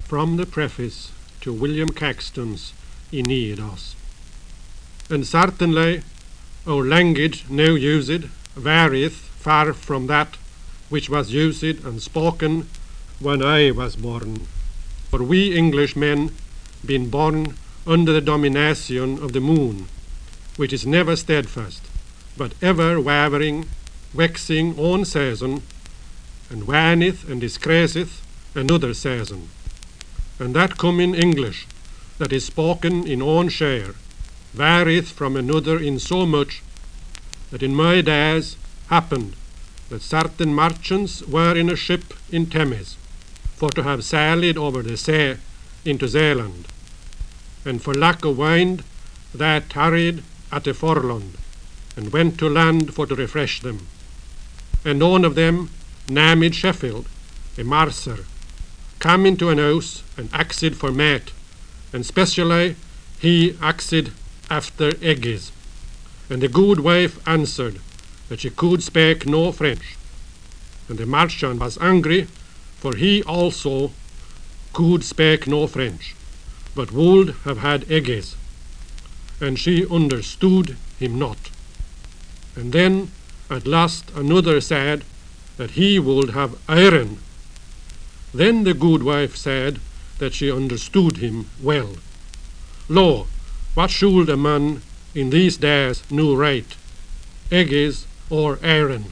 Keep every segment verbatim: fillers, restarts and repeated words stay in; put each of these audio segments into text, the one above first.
from the preface to William Caxton's Aeneas. And certainly our language now used varieth far from that which was used and spoken when I was born. For we Englishmen been born under the domination of the moon, which is never steadfast, but ever wavering, waxing on season, and waneth and disgraceth another season. And that common English that is spoken in own share varieth from another in so much that in my days happened that certain merchants were in a ship in Thames for to have sailed over the sea into Zealand, and for lack of wind they tarried at a foreland, and went to land for to refresh them. And one of them, named Sheffield, a mercer, came into an house and axed for mate, and specially he axed after eggs. And the good wife answered that she could speak no French. And the merchant was angry, for he also could speak no French, but would have had eggs. And she understood him not. And then at last another said that he would have iron. Then the good wife said that she understood him well. Lo, what should a man in these days know right, eggs or iron?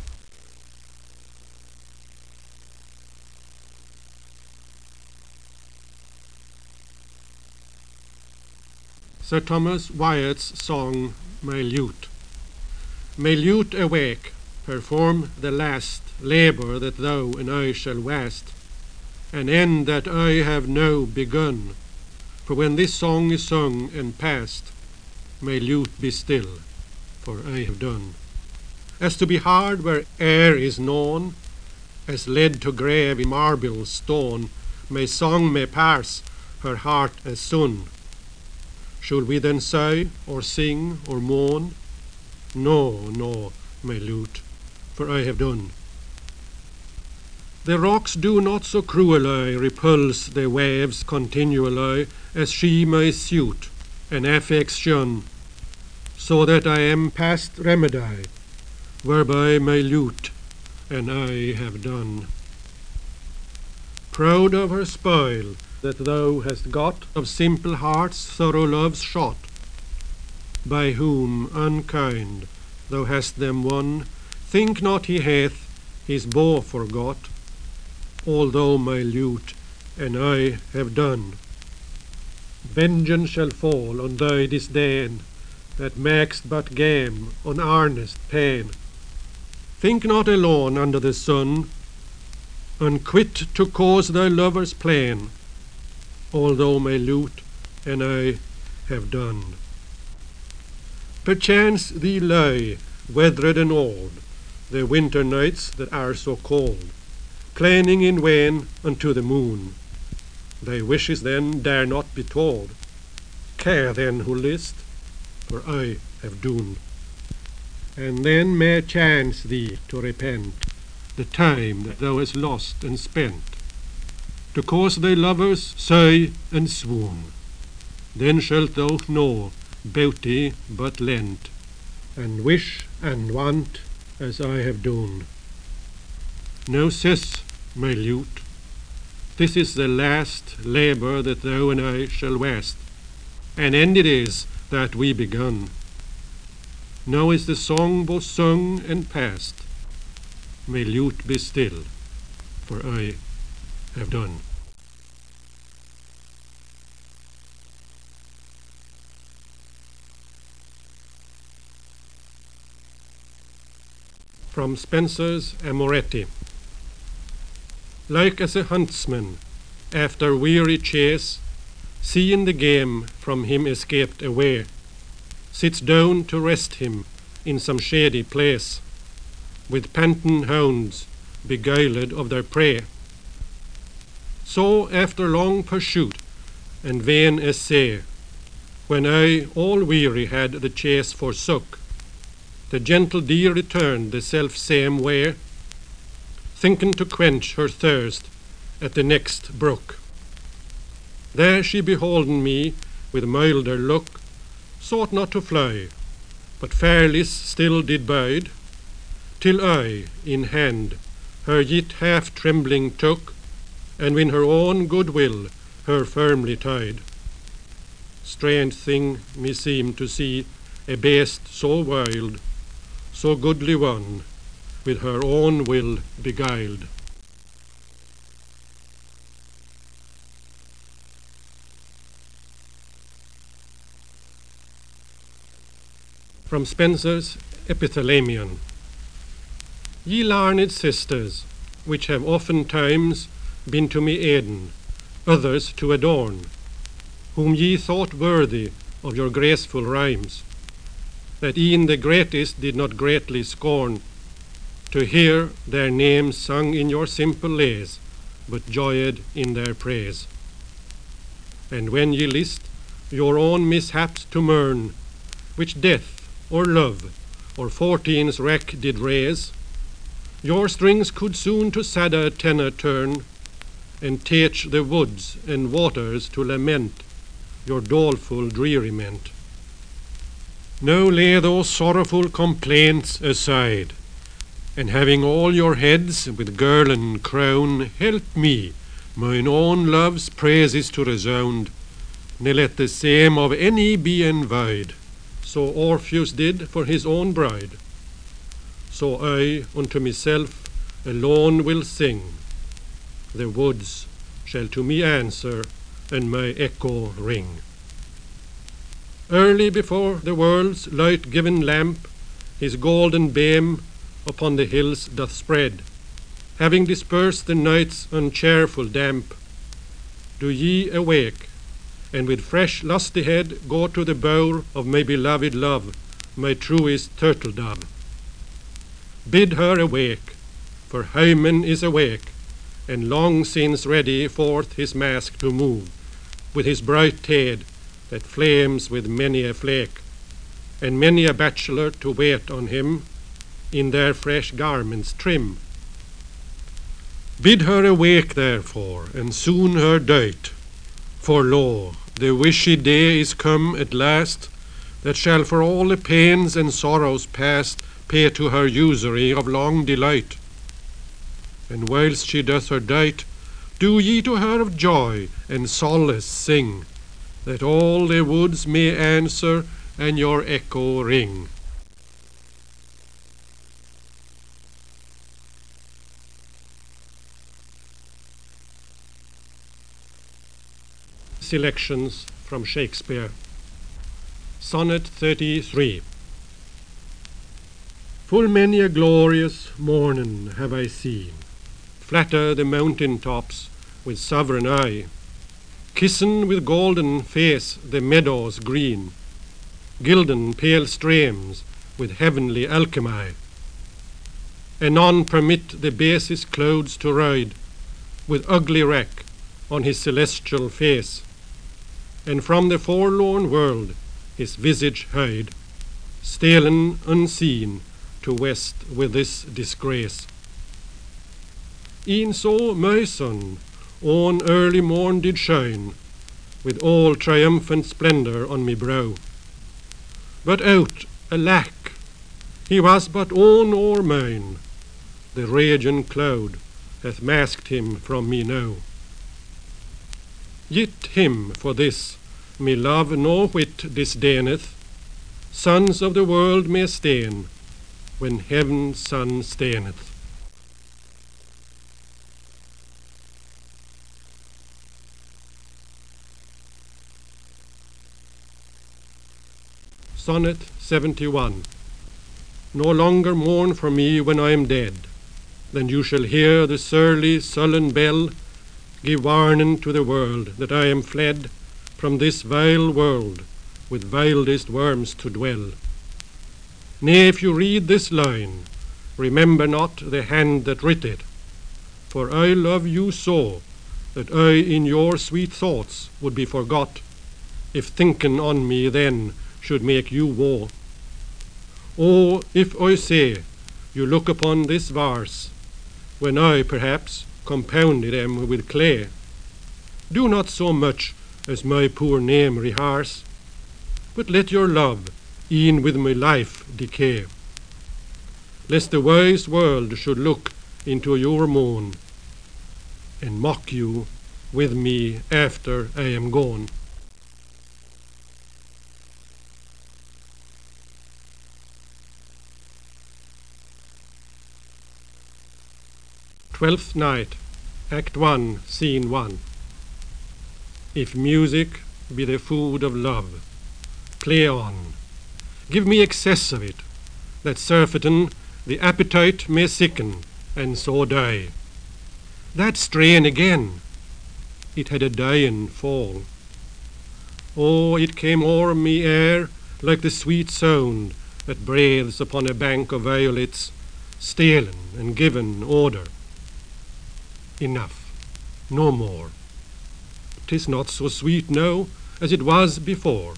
Sir Thomas Wyatt's song, My Lute. My lute awake, perform the last labour that thou and I shall waste, an end that I have now begun. For when this song is sung and past, my lute be still, for I have done. As to be hard where air is known, as lead to grave in marble stone, my song may pass her heart as sun. Should we then sigh, or sing, or moan? No, no, my lute, for I have done. The rocks do not so cruelly repulse the waves continually, as she my suit and affection, so that I am past remedy, whereby my lute and I have done. Proud of her spoil that thou hast got, of simple hearts thorough love's shot, by whom unkind thou hast them won, think not he hath his bow forgot, although my lute and I have done. Vengeance shall fall on thy disdain, that makest but game on earnest pain. Think not alone under the sun, unquit to cause thy lovers plain, although my lute and I have done. Perchance thee lie, weathered and old, the winter nights that are so cold, planing in vain unto the moon. Thy wishes then dare not be told. Care then who list, for I have done. And then may chance thee to repent the time that thou hast lost and spent, to cause thy lovers sigh and swoon. Then shalt thou know beauty but lent, and wish and want as I have done. Now sis, my lute, this is the last labour that thou and I shall waste, and end it is that we begun. Now is the song both sung and past, may lute be still, for I have done. From Spenser's Amoretti. Like as a huntsman, after weary chase, seeing the game from him escaped away, sits down to rest him in some shady place, with panting hounds beguiled of their prey. So after long pursuit and vain essay, when I all weary had the chase forsook, the gentle deer returned the self-same way, thinking to quench her thirst at the next brook. There she beholden me with milder look, sought not to fly, but fairly still did bide, till I, in hand, her yet half trembling took, and with her own good will her firmly tied. Strange thing me seemed to see a beast so wild, so goodly one, with her own will beguiled. From Spenser's Epithalamion. Ye learned sisters, which have oftentimes been to me aiden, others to adorn, whom ye thought worthy of your graceful rhymes, that e'en the greatest did not greatly scorn, to hear their names sung in your simple lays, but joyed in their praise. And when ye list your own mishaps to mourn, which death, or love, or fortune's wreck did raise, your strings could soon to sadder tenor turn, and teach the woods and waters to lament your doleful dreariment. Now lay those sorrowful complaints aside, and having all your heads with girlen crown, help me mine own love's praises to resound, ne let the same of any be envied, so Orpheus did for his own bride. So I unto myself alone will sing, the woods shall to me answer, and my echo ring. Early before the world's light-given lamp his golden beam upon the hills doth spread, having dispersed the night's uncheerful damp, do ye awake, and with fresh lusty head go to the bower of my beloved love, my truest turtle dove. Bid her awake, for Hymen is awake, and long since ready forth his mask to move, with his bright head that flames with many a flake, and many a bachelor to wait on him in their fresh garments trim. Bid her awake therefore, and soon her dight, for lo, the wishy day is come at last, that shall for all the pains and sorrows past pay to her usury of long delight. And whilst she doth her dight, do ye to her of joy and solace sing, that all the woods may answer and your echo ring. Selections from Shakespeare. Sonnet thirty-three. Full many a glorious morning have I seen, flatter the mountain tops with sovereign eye, kissen with golden face the meadows green, gilden pale streams with heavenly alchemy. Anon permit the basest clouds to ride with ugly wreck on his celestial face, and from the forlorn world his visage hide, stalen unseen to west with this disgrace. E'en so my sun on early morn did shine, with all triumphant splendour on me brow. But out, alack, he was but own or mine, the raging cloud hath masked him from me now. Yet him for this me love no whit disdaineth, sons of the world may stain, when heaven's sun staineth. Sonnet seventy-one. No longer mourn for me when I am dead, then you shall hear the surly sullen bell give warning to the world that I am fled from this vile world with wildest worms to dwell. Nay, if you read this line, remember not the hand that writ it, for I love you so that I in your sweet thoughts would be forgot, if thinking on me then should make you woe. Oh, if I say you look upon this verse, when I perhaps compounded them with clay, do not so much as my poor name rehearse, but let your love e'en with my life decay, lest the wise world should look into your moan, and mock you with me after I am gone. Twelfth Night, Act one, Scene one. If music be the food of love, play on, give me excess of it, that surfeitin the appetite may sicken, and so die. That strain again, it had a dying fall. Oh, it came o'er me ere like the sweet sound that breathes upon a bank of violets, stalen and given order. Enough, no more. 'Tis not so sweet now as it was before.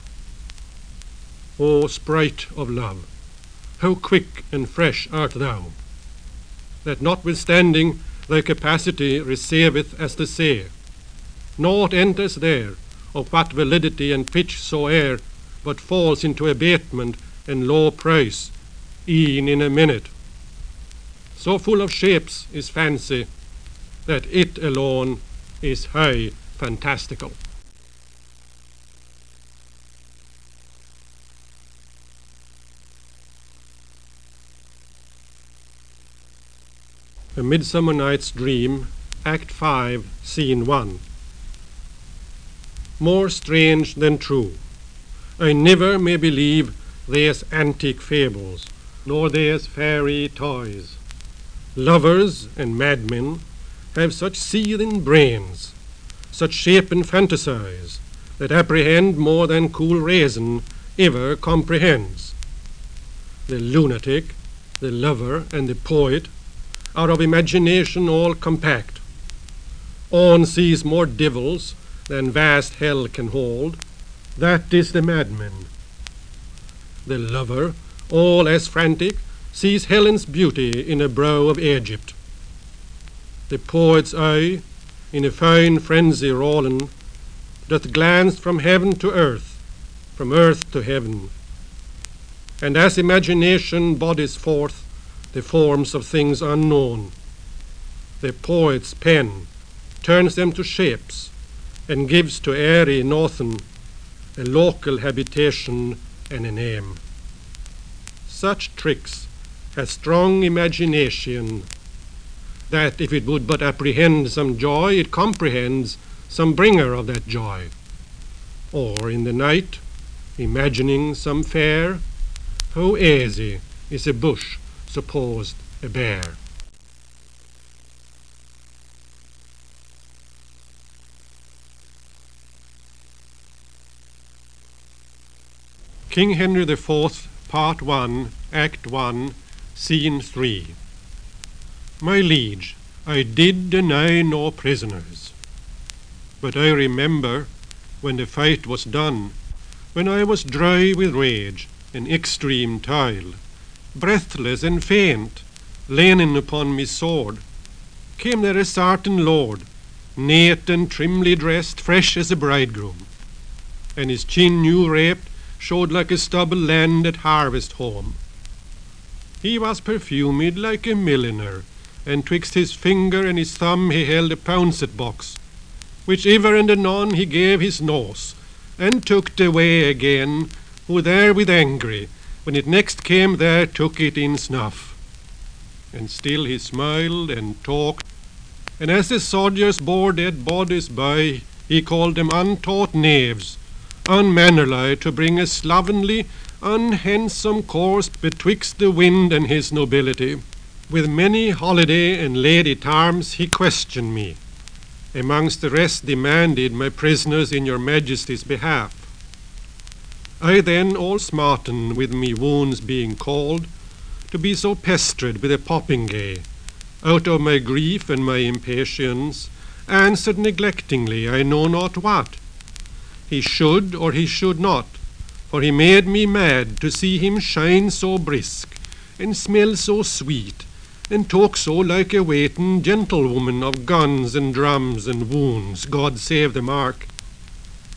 O sprite of love, how quick and fresh art thou, that notwithstanding thy capacity receiveth as the say, naught enters there of what validity and pitch soe'er, but falls into abatement and low price, e'en in a minute. So full of shapes is fancy, that it alone is high fantastical. A Midsummer Night's Dream, Act five, Scene one. More strange than true, I never may believe there's antique fables, nor there's fairy toys. Lovers and madmen have such seething brains, such shapen fantasies, that apprehend more than cool reason ever comprehends. The lunatic, the lover, and the poet are of imagination all compact. On sees more devils than vast hell can hold. That is the madman. The lover, all as frantic, sees Helen's beauty in a brow of Egypt. The poet's eye, in a fine frenzy rollen, doth glance from heaven to earth, from earth to heaven. And as imagination bodies forth the forms of things unknown, the poet's pen turns them to shapes, and gives to airy northern a local habitation and a name. Such tricks hath strong imagination, that if it would but apprehend some joy, it comprehends some bringer of that joy. Or in the night, imagining some fair, how easy is a bush supposed a bear. King Henry the Fourth, Part one, Act one, Scene three. My liege, I did deny no prisoners, but I remember when the fight was done, when I was dry with rage and extreme toil, breathless and faint, leaning upon me sword, came there a certain lord, neat and trimly dressed, fresh as a bridegroom, and his chin new raped showed like a stubble land at harvest home. He was perfumed like a milliner, and twixt his finger and his thumb he held a pouncet box, which ever and anon he gave his nose, and took it away again, who therewith angry, when it next came there, took it in snuff. And still he smiled and talked, and as the soldiers bore dead bodies by, he called them untaught knaves, unmannerly to bring a slovenly, unhandsome course betwixt the wind and his nobility. With many holiday and lady terms he questioned me, amongst the rest demanded my prisoners in your majesty's behalf. I then, all smarten with me wounds being called, to be so pestered with a popingaye, out of my grief and my impatience, answered neglectingly I know not what. He should or he should not, for he made me mad to see him shine so brisk, and smell so sweet, and talk so like a waiting gentlewoman of guns and drums and wounds, God save the mark.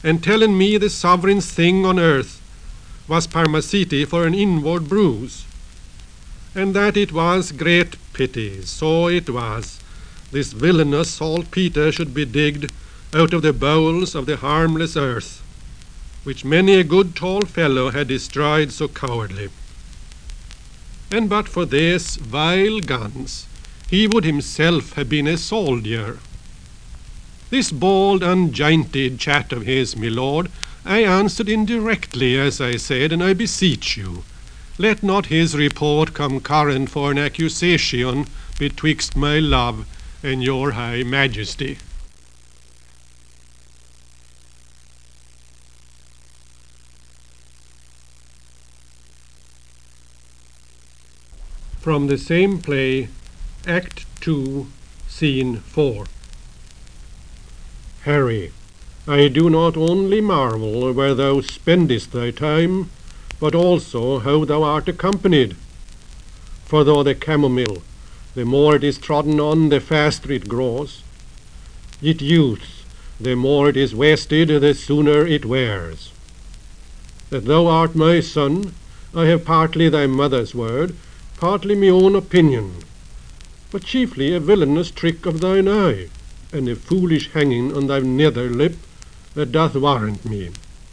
and telling me the sovereign thing on earth was Parmacete for an inward bruise, and that it was great pity, so it was, this villainous saltpetre should be digged out of the bowels of the harmless earth, which many a good tall fellow had destroyed so cowardly. And but for these vile guns, he would himself have been a soldier. This bold, unjointed chat of his, my lord, I answered indirectly, as I said, and I beseech you, let not his report come current for an accusation betwixt my love and your high majesty. From the same play, Act two, Scene four. Harry, I do not only marvel where thou spendest thy time, but also how thou art accompanied. For though the camomile, the more it is trodden on, the faster it grows, yet youth, the more it is wasted, the sooner it wears. That thou art my son, I have partly thy mother's word, partly my own opinion, but chiefly a villainous trick of thine eye, and a foolish hanging on thy nether lip, that doth warrant me.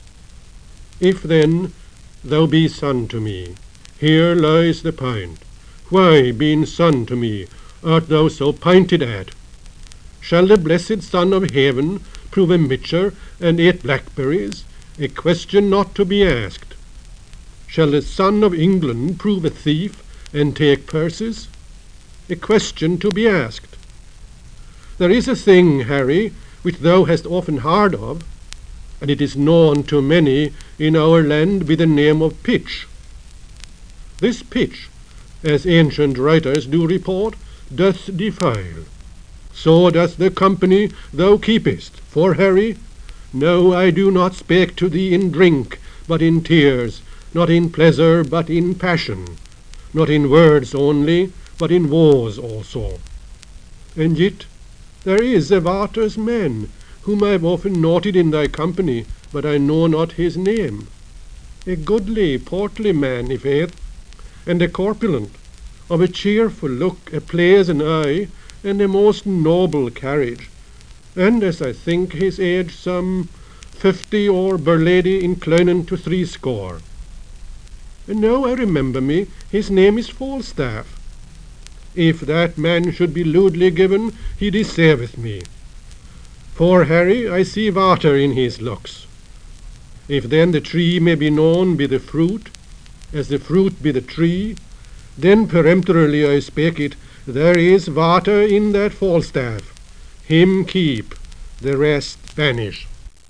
If then thou be son to me, here lies the point. Why, being son to me, art thou so pinted at? Shall the blessed Son of Heaven prove a mitcher and eat blackberries? A question not to be asked. Shall the Son of England prove a thief and take purses? A question to be asked. There is a thing, Harry, which thou hast often heard of, and it is known to many in our land by the name of pitch. This pitch, as ancient writers do report, doth defile. So doth the company thou keepest. For, Harry, no, I do not speak to thee in drink, but in tears, not in pleasure, but in passion, not in words only, but in woes also. And yet there is a Waters man, whom I have often noted in thy company, but I know not his name. A goodly, portly man, i' faith, and a corpulent, of a cheerful look, a pleasant eye, and a most noble carriage, and, as I think, his age some fifty, or burlady inclining to threescore. And now I remember me, his name is Falstaff. If that man should be lewdly given, he deceiveth me. For, Harry, I see water in his looks. If then the tree may be known by the fruit, as the fruit by the tree, then peremptorily I speak it, there is water in that Falstaff. Him keep, the rest banish.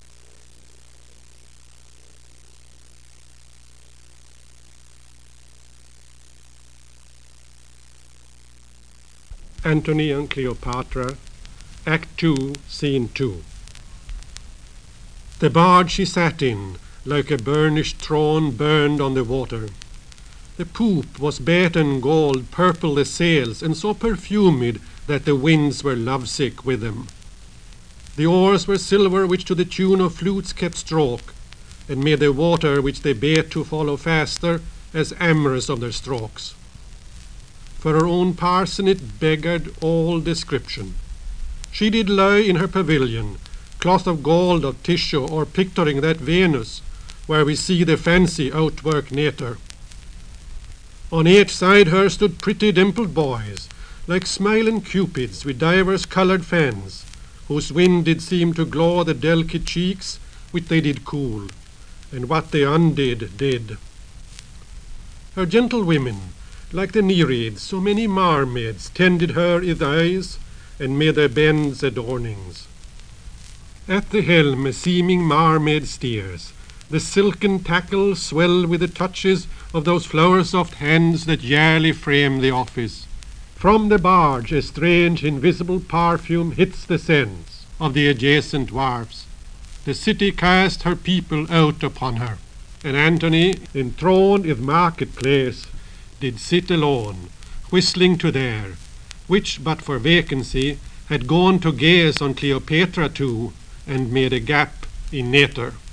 Antony and Cleopatra, Act two, Scene two. The barge she sat in, like a burnished throne burned on the water. The poop was batten gold, purple the sails, and so perfumed that the winds were lovesick with them. The oars were silver, which to the tune of flutes kept stroke, and made the water which they bade to follow faster, as amorous of their strokes. For her own parson it beggared all description. She did lie in her pavilion, cloth of gold of tissue, or picturing that Venus, where we see the fancy outwork nature. On each side her stood pretty dimpled boys, like smiling cupids with divers coloured fans, whose wind did seem to glow the delicate cheeks which they did cool, and what they undid did. Her gentle women, like the Nereids, so many mermaids, tended her i'th eyes, and made their bends adornings. At the helm a seeming mermaid steers, the silken tackle swell with the touches of those flower-soft hands that yearly frame the office. From the barge a strange invisible perfume hits the scents of the adjacent wharfs. The city cast her people out upon her, and Antony, enthroned in market-place, did sit alone, whistling to there, which but for vacancy had gone to gaze on Cleopatra too, and made a gap in nature.